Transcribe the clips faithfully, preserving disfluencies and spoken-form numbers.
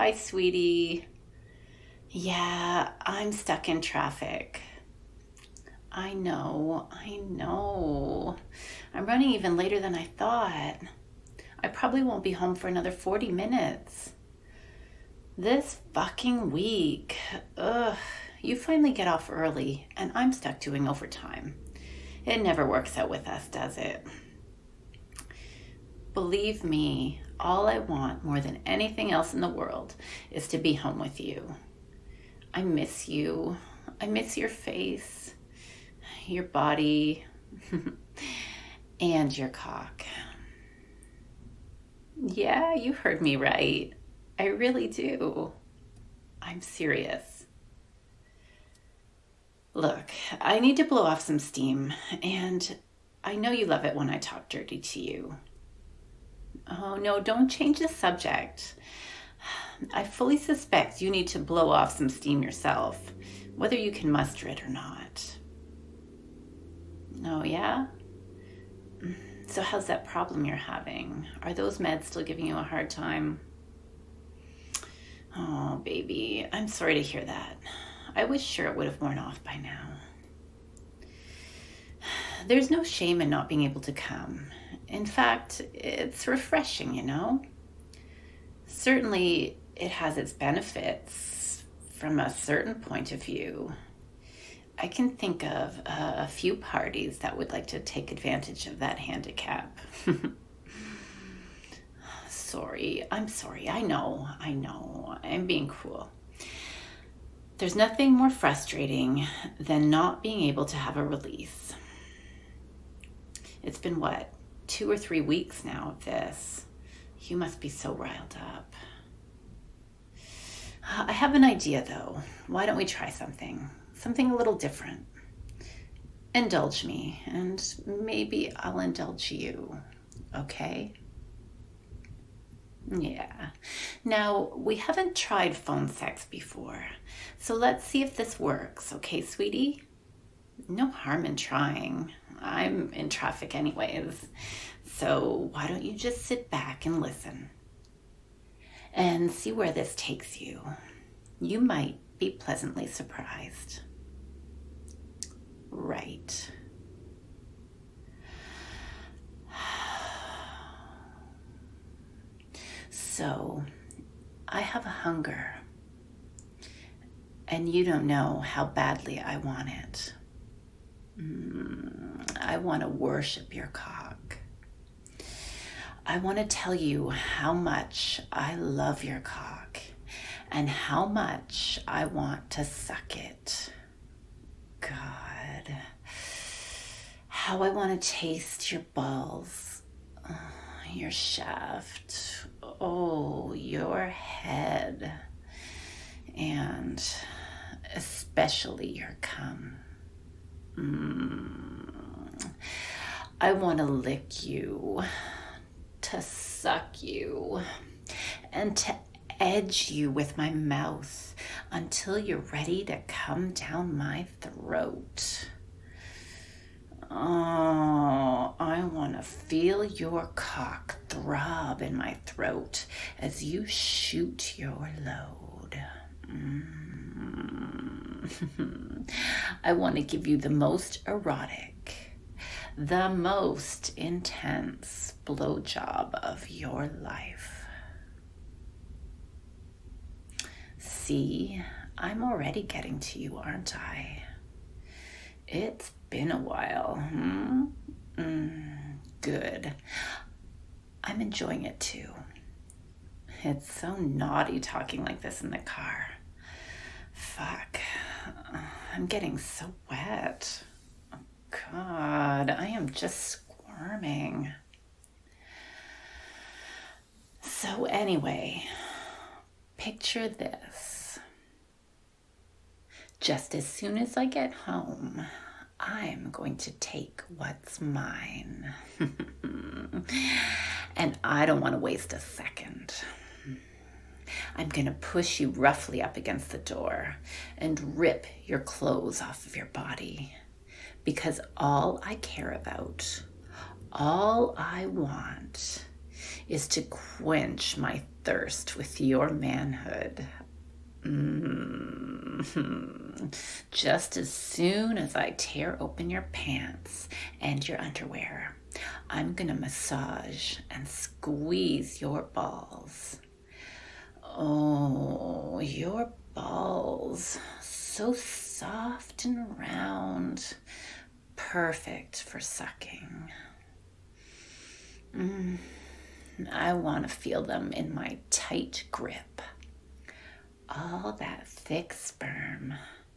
Hi, sweetie. Yeah, I'm stuck in traffic. I know, I know. I'm running even later than I thought. I probably won't be home for another forty minutes. This fucking week. Ugh. You finally get off early, and I'm stuck doing overtime. It never works out with us, does it? Believe me, all I want more than anything else in the world is to be home with you. I miss you. I miss your face, your body, and your cock. Yeah, you heard me right. I really do. I'm serious. Look, I need to blow off some steam, and I know you love it when I talk dirty to you. Oh, no, don't change the subject. I fully suspect you need to blow off some steam yourself, whether you can muster it or not. Oh, yeah? So how's that problem you're having? Are those meds still giving you a hard time? Oh, baby, I'm sorry to hear that. I was sure it would have worn off by now. There's no shame in not being able to come. In fact, it's refreshing, you know? Certainly, it has its benefits from a certain point of view. I can think of uh, a few parties that would like to take advantage of that handicap. Sorry, I'm sorry. I know, I know. I'm being cruel. There's nothing more frustrating than not being able to have a release. It's been, what, two or three weeks now of this. You must be so riled up. I have an idea, though. Why don't we try something? Something a little different. Indulge me, and maybe I'll indulge you, okay? Yeah. Now, we haven't tried phone sex before, so let's see if this works, okay, sweetie? No harm in trying. I'm in traffic anyways, so why don't you just sit back and listen and see where this takes you. You might be pleasantly surprised. Right. So, I have a hunger, and you don't know how badly I want it. Mm, I want to worship your cock. I want to tell you how much I love your cock and how much I want to suck it. God, how I want to taste your balls, oh, your shaft, oh, your head, and especially your cum. Mm. I want to lick you, to suck you, and to edge you with my mouth until you're ready to come down my throat. Oh, I want to feel your cock throb in my throat as you shoot your load. Mm. I want to give you the most erotic, the most intense blowjob of your life. See, I'm already getting to you, aren't I? It's been a while. Hmm? Mm, good. I'm enjoying it too. It's so naughty talking like this in the car. Fuck. I'm getting so wet. Oh, God, I am just squirming. So anyway, picture this. Just as soon as I get home, I'm going to take what's mine. And I don't want to waste a second. I'm going to push you roughly up against the door and rip your clothes off of your body. Because all I care about, all I want, is to quench my thirst with your manhood. Mm-hmm. Just as soon as I tear open your pants and your underwear, I'm gonna massage and squeeze your balls. Oh, your balls, so soft and round, perfect for sucking. Mm, I want to feel them in my tight grip. All that thick sperm.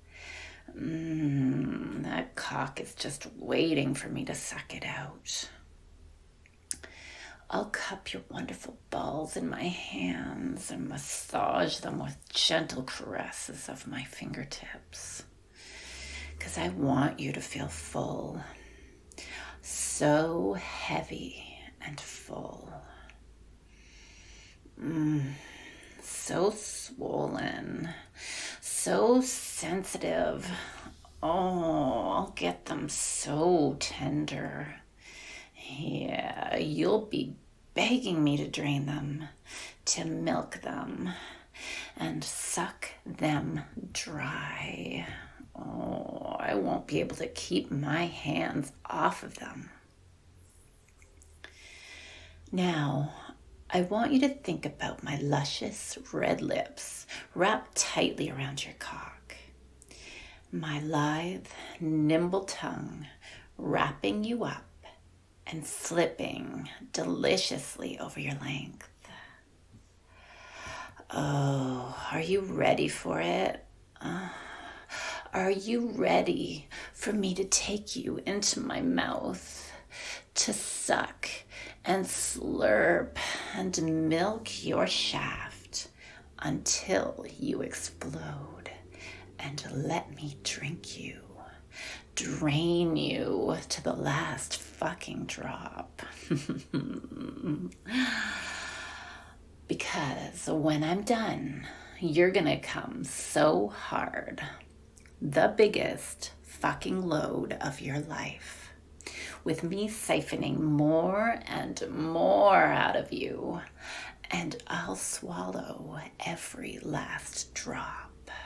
Mm, that cock is just waiting for me to suck it out. I'll cup your wonderful balls in my hands and massage them with gentle caresses of my fingertips. 'Cause I want you to feel full. So heavy and full. Mm, so swollen. So sensitive. Oh, I'll get them so tender. Yeah, you'll be begging me to drain them, to milk them, and suck them dry. Oh, I won't be able to keep my hands off of them. Now, I want you to think about my luscious red lips wrapped tightly around your cock. My lithe, nimble tongue wrapping you up and slipping deliciously over your length. Oh, are you ready for it? Uh, are you ready for me to take you into my mouth, to suck and slurp and milk your shaft until you explode and let me drink you? Drain you to the last fucking drop. Because when I'm done, you're gonna come so hard. The biggest fucking load of your life. With me siphoning more and more out of you. And I'll swallow every last drop.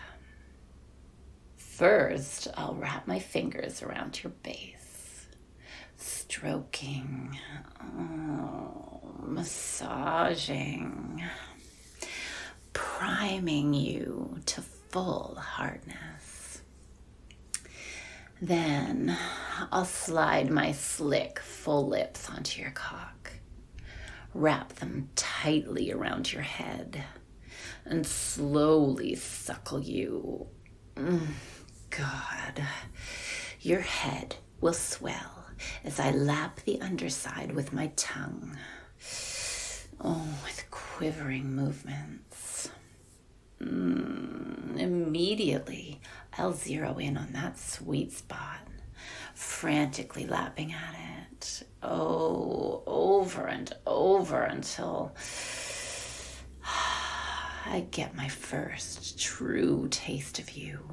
First, I'll wrap my fingers around your base, stroking, oh, massaging, priming you to full hardness. Then I'll slide my slick, full lips onto your cock, wrap them tightly around your head, and slowly suckle you. Mm. God, your head will swell as I lap the underside with my tongue. Oh, with quivering movements. Mm, immediately, I'll zero in on that sweet spot, frantically lapping at it. Oh, over and over until I get my first true taste of you.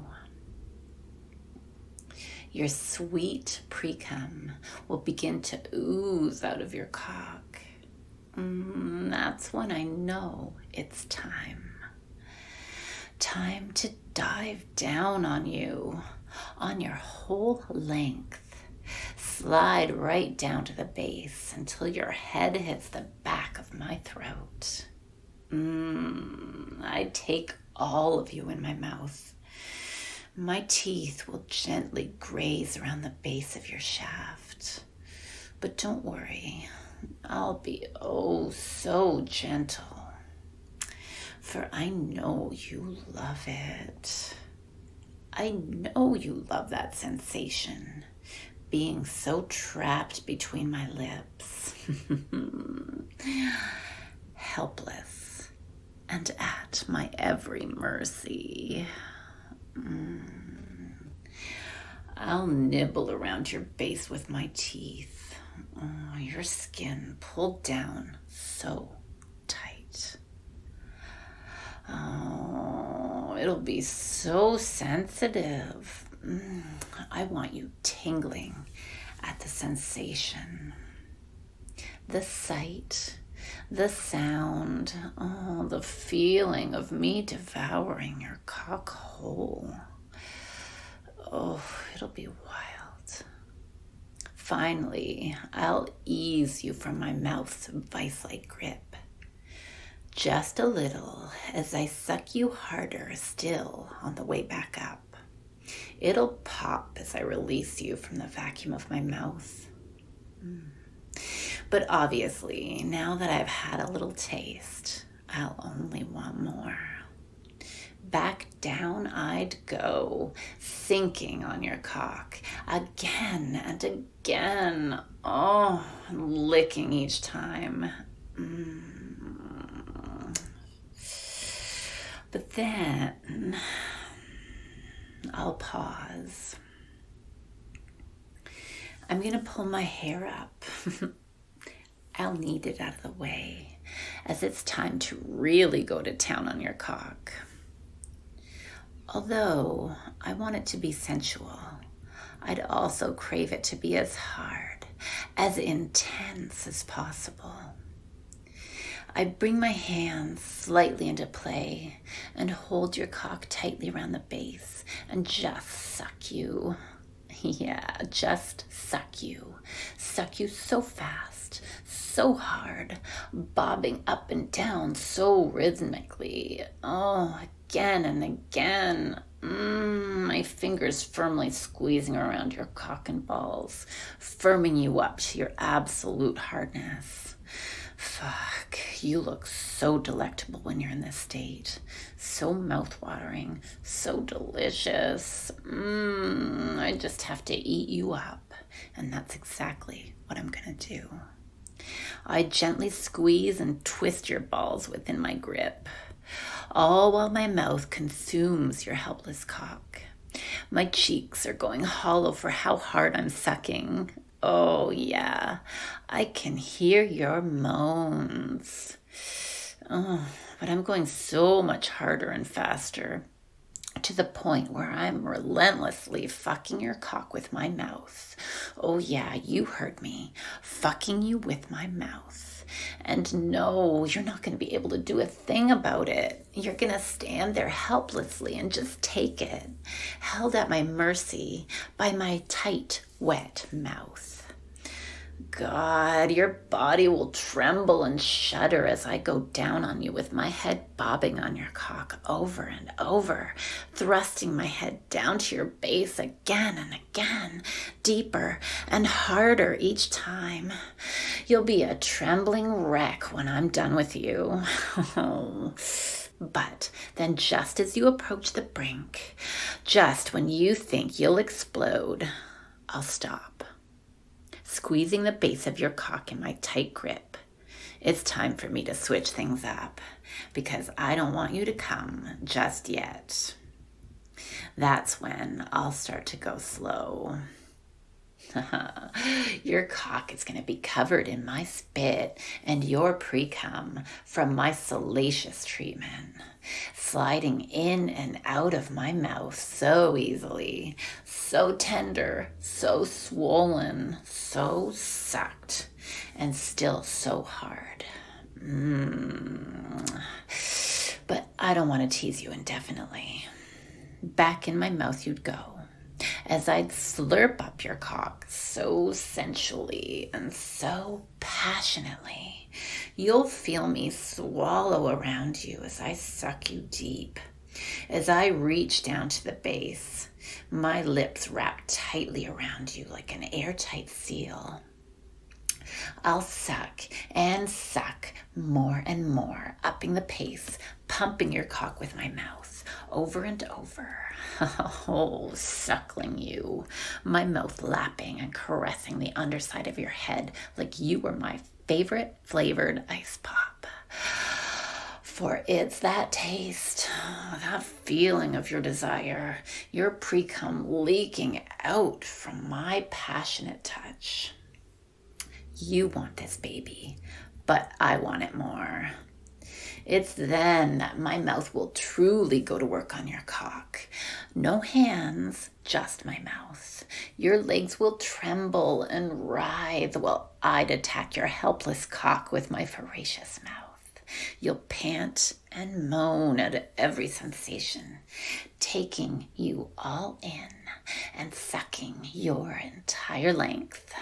Your sweet pre-cum will begin to ooze out of your cock. Mm, that's when I know it's time. Time to dive down on you, on your whole length. Slide right down to the base until your head hits the back of my throat. Mm, I take all of you in my mouth. My teeth will gently graze around the base of your shaft. But don't worry, I'll be oh so gentle. For I know you love it. I know you love that sensation, being so trapped between my lips. Helpless and at my every mercy. Mm. I'll nibble around your base with my teeth. Oh, your skin pulled down so tight. Oh, it'll be so sensitive. Mm. I want you tingling at the sensation. The sight The sound, oh, the feeling of me devouring your cock whole. Oh, it'll be wild. Finally, I'll ease you from my mouth's vice-like grip. Just a little as I suck you harder still on the way back up. It'll pop as I release you from the vacuum of my mouth. Mm. But obviously, now that I've had a little taste, I'll only want more. Back down I'd go, sinking on your cock, again and again. Oh, licking each time. Mm. But then I'll pause. I'm going to pull my hair up. I'll need it out of the way, as it's time to really go to town on your cock. Although I want it to be sensual, I'd also crave it to be as hard, as intense as possible. I bring my hands slightly into play and hold your cock tightly around the base and just suck you. Yeah, just suck you. Suck you so fast, so hard, bobbing up and down so rhythmically. Oh, again and again. Mm, my fingers firmly squeezing around your cock and balls, firming you up to your absolute hardness. Fuck, you look so delectable when you're in this state. So mouthwatering, so delicious. Mmm, I just have to eat you up. And that's exactly what I'm gonna do. I gently squeeze and twist your balls within my grip, all while my mouth consumes your helpless cock. My cheeks are going hollow for how hard I'm sucking. Oh, yeah, I can hear your moans. Oh, but I'm going so much harder and faster, to the point where I'm relentlessly fucking your cock with my mouth. Oh, yeah, you heard me. Fucking you with my mouth. And no, you're not going to be able to do a thing about it. You're going to stand there helplessly and just take it, held at my mercy by my tight, wet mouth. God, your body will tremble and shudder as I go down on you with my head bobbing on your cock over and over, thrusting my head down to your base again and again, deeper and harder each time. You'll be a trembling wreck when I'm done with you. But then just as you approach the brink, just when you think you'll explode, I'll stop, squeezing the base of your cock in my tight grip. It's time for me to switch things up, because I don't want you to come just yet. That's when I'll start to go slow. Your cock is going to be covered in my spit and your pre-cum from my salacious treatment, sliding in and out of my mouth so easily, so tender, so swollen, so sucked, and still so hard. Mm. But I don't want to tease you indefinitely. Back in my mouth you'd go, as I'd slurp up your cock so sensually and so passionately. You'll feel me swallow around you as I suck you deep. As I reach down to the base, my lips wrap tightly around you like an airtight seal. I'll suck and suck more and more, upping the pace, pumping your cock with my mouth over and over. Oh, suckling you, my mouth lapping and caressing the underside of your head like you were my favorite flavored ice pop. For it's that taste, that feeling of your desire, your pre-cum leaking out from my passionate touch. You want this baby, but I want it more. It's then that my mouth will truly go to work on your cock. No hands, just my mouth. Your legs will tremble and writhe while I'd attack your helpless cock with my voracious mouth. You'll pant and moan at every sensation, taking you all in and sucking your entire length.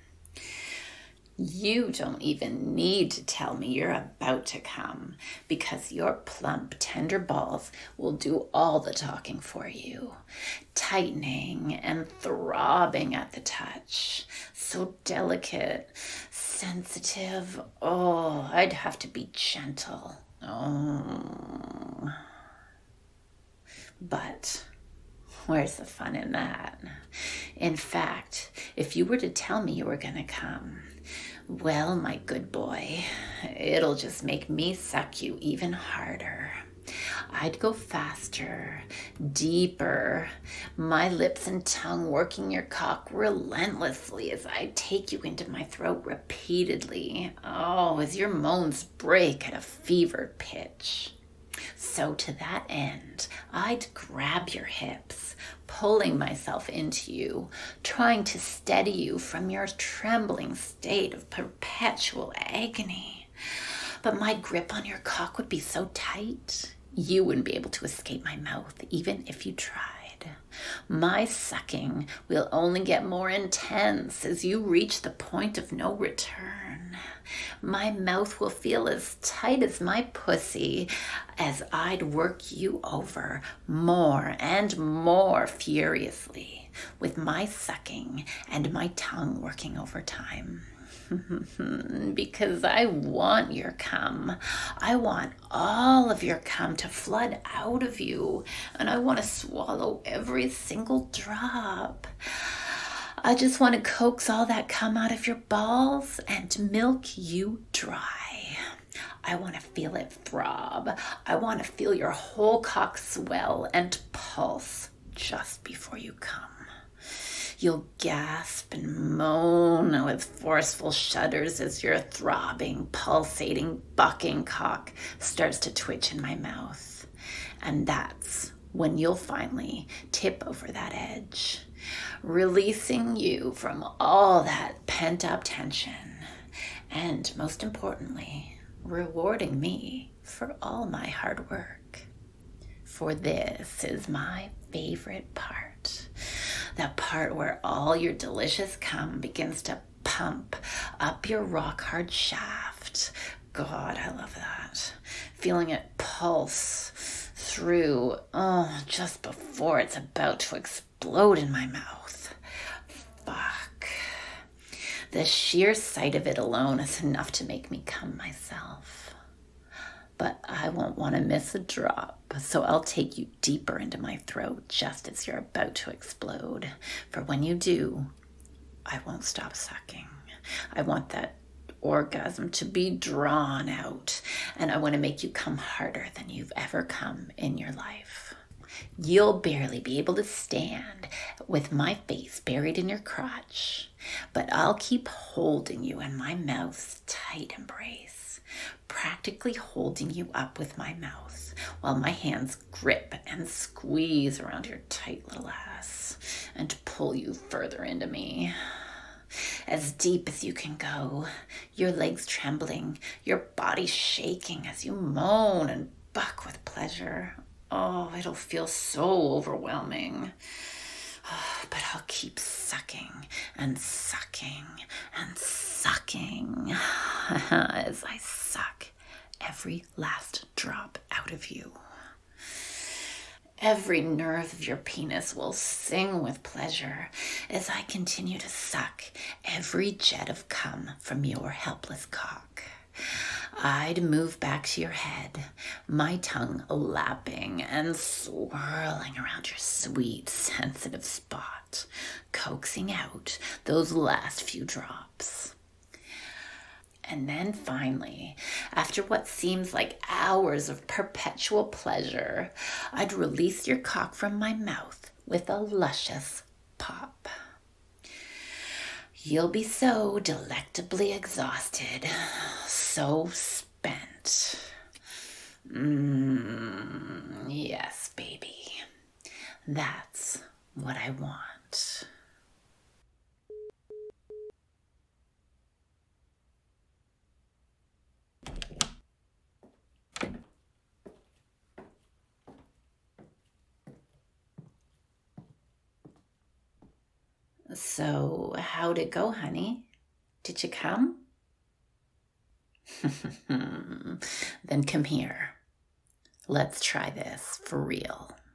You don't even need to tell me you're about to come, because your plump, tender balls will do all the talking for you, tightening and throbbing at the touch. So delicate, sensitive. Oh, I'd have to be gentle. Oh. But where's the fun in that? In fact, if you were to tell me you were going to come, well, my good boy, it'll just make me suck you even harder. I'd go faster, deeper, my lips and tongue working your cock relentlessly as I take you into my throat repeatedly. Oh, as your moans break at a fevered pitch. So to that end, I'd grab your hips, pulling myself into you, trying to steady you from your trembling state of perpetual agony. But my grip on your cock would be so tight, you wouldn't be able to escape my mouth, even if you tried. My sucking will only get more intense as you reach the point of no return. My mouth will feel as tight as my pussy as I'd work you over more and more furiously, with my sucking and my tongue working overtime. Because I want your cum. I want all of your cum to flood out of you, and I want to swallow every single drop. I just want to coax all that cum out of your balls and milk you dry. I want to feel it throb. I want to feel your whole cock swell and pulse just before you come. You'll gasp and moan with forceful shudders as your throbbing, pulsating, bucking cock starts to twitch in my mouth. And that's when you'll finally tip over that edge, releasing you from all that pent-up tension, and most importantly, rewarding me for all my hard work. For this is my favorite part. The part where all your delicious cum begins to pump up your rock-hard shaft. God, I love that. Feeling it pulse through, oh, just before it's about to explode in my mouth. Fuck. The sheer sight of it alone is enough to make me come myself. But I won't want to miss a drop, so I'll take you deeper into my throat just as you're about to explode. For when you do, I won't stop sucking. I want that orgasm to be drawn out, and I want to make you come harder than you've ever come in your life. You'll barely be able to stand with my face buried in your crotch, but I'll keep holding you in my mouth's tight embrace, practically holding you up with my mouth while my hands grip and squeeze around your tight little ass and pull you further into me. As deep as you can go, your legs trembling, your body shaking as you moan and buck with pleasure. Oh, it'll feel so overwhelming. Oh, but I'll keep sucking and sucking and sucking as I suck every last drop out of you. Every nerve of your penis will sing with pleasure as I continue to suck every jet of cum from your helpless cock. I'd move back to your head, my tongue lapping and swirling around your sweet, sensitive spot, coaxing out those last few drops. And then finally, after what seems like hours of perpetual pleasure, I'd release your cock from my mouth with a luscious pop. You'll be so delectably exhausted, so spent. Mm, yes, baby. That's what I want. So, how'd it go, honey? Did you come? Then come here. Let's try this for real.